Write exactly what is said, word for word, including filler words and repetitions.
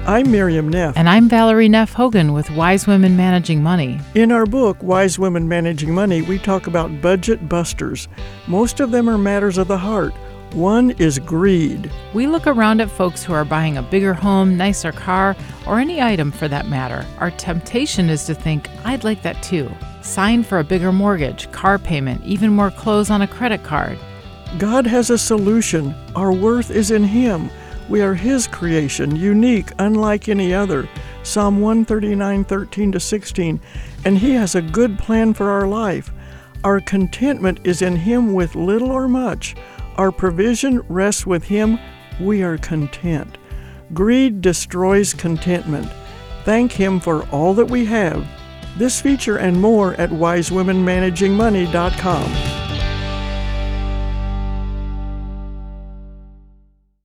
I'm Miriam Neff. And I'm Valerie Neff Hogan with Wise Women Managing Money. In our book, Wise Women Managing Money, we talk about budget busters. Most of them are matters of the heart. One is greed. We look around at folks who are buying a bigger home, nicer car, or any item for that matter. Our temptation is to think, I'd like that too. Sign for a bigger mortgage, car payment, even more clothes on a credit card. God has a solution. Our worth is in Him. We are His creation, unique, unlike any other. Psalm one thirty-nine, thirteen to sixteen. And He has a good plan for our life. Our contentment is in Him with little or much. Our provision rests with Him. We are content. Greed destroys contentment. Thank Him for all that we have. This feature and more at wise women managing money dot com.